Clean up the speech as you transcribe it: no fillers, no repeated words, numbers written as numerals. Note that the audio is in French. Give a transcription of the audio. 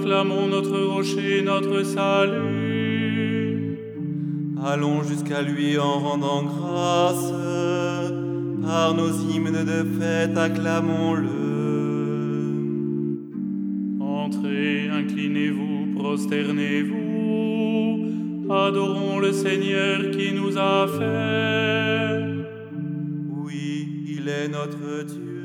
Acclamons notre rocher, notre salut. Allons jusqu'à lui en rendant grâce. Par nos hymnes de fête, acclamons-le. Entrez, inclinez-vous, prosternez-vous. Adorons le Seigneur qui nous a fait. Oui, il est notre Dieu.